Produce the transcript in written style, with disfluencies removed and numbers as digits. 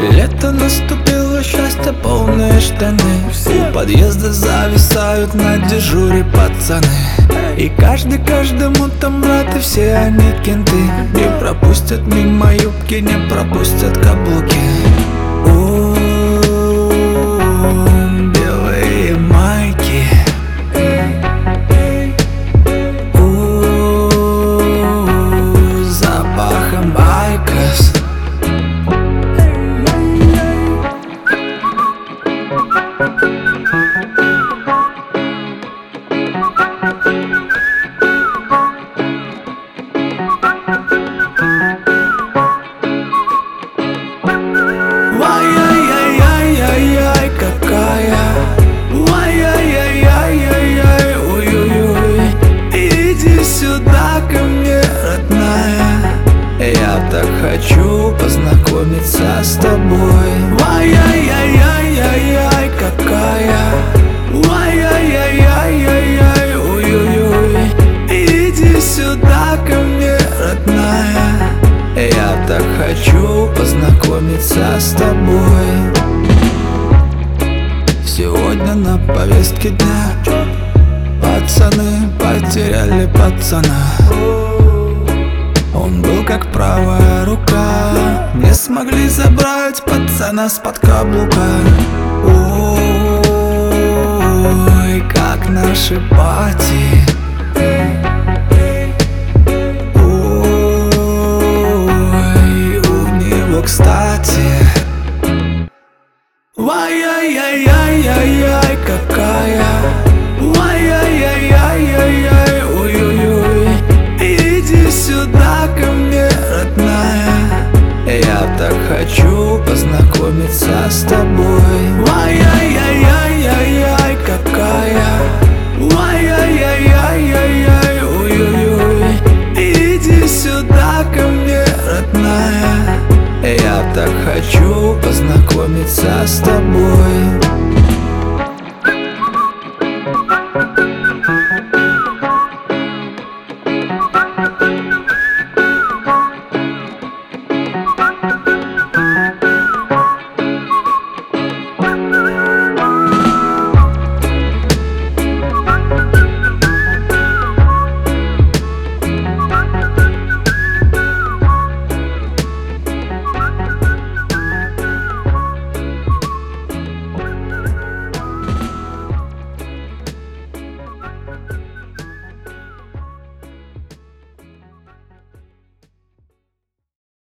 Лето наступило, счастье, полные штаны. У подъезда зависают на дежуре пацаны. И каждый каждому там брат, и все они кенты. Не пропустят мимо юбки, не пропустят каблуки. Белые майки, запахом айкос. Ай-яй-яй-яй-яй, какая. Ай-яй-яй-яй-яй-яй, ой-ой-ой. Иди сюда ко мне, родная. Я так хочу познакомиться с тобой. Ай-яй-яй-яй-яй-яй, какая. Ай-яй-яй-яй-яй-яй, ой-ой-ой. Иди сюда ко мне, родная. Я так хочу познакомиться с тобой. Сегодня на повестке дня пацаны потеряли пацана. Он был как правая рука. Не смогли забрать пацана с-под каблука. Ой, как наши пати. Кстати, ай-яй-яй-яй-яй-яй, какая. Ай-яй-яй-яй-яй-яй, ой-ой-ой. Иди сюда ко мне, родная. Я так хочу познакомиться с тобой. Ай-яй-яй-яй-яй-яй, какая. Ай-яй-яй-яй-яй-яй, ой-ой-ой. Иди сюда ко мне, родная. Я так хочу познакомиться с тобой.